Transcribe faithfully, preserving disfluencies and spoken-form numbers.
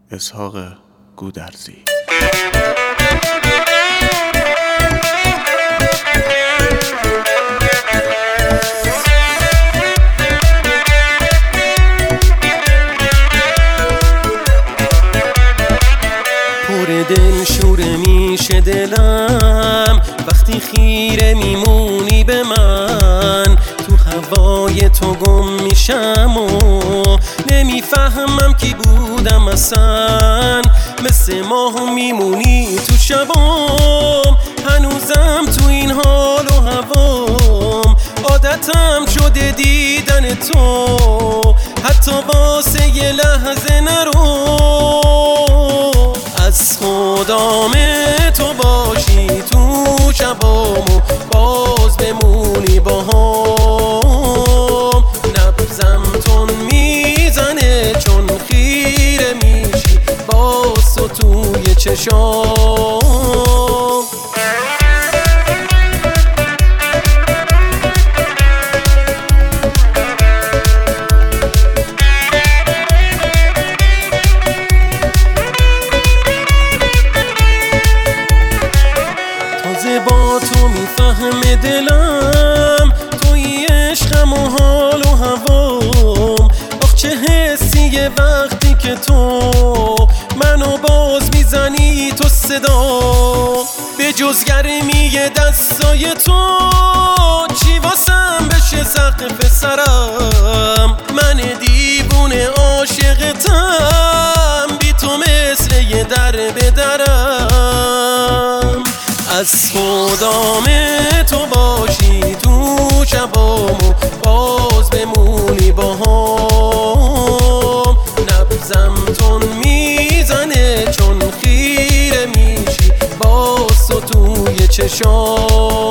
اسحاق گودرزی. پر دل شوره میشه دلم وقتی خیره میمونی به من، تو هوای تو گم میشم و نمیفهمم کی بودم اصلا. مثل ماه میمونی تو شبام، هنوزم تو این حال و هوام. عادتم شده دیدن تو، حتی واسه یه لحظه نرو. از خدام تو باشی تو شبامو، باز بمونی با هم. نبضم تون میزنه چون خیره میشی باز تو توی چشام. با تو میفهمه دلم، توی عشقم و حال و هوام. آخ چه حسیه وقتی که تو منو باز میزنی تو صدا. به جز گرمی دستای تو چی واسم بشه سقف سرم. من دیوونه عاشقتم، بی تو مثل یه در به درم. از خدام تو باشی تو شبامو، باز بمونی با هم. نبضم تون میزنه چون خیره میشی باز تو توی چشام.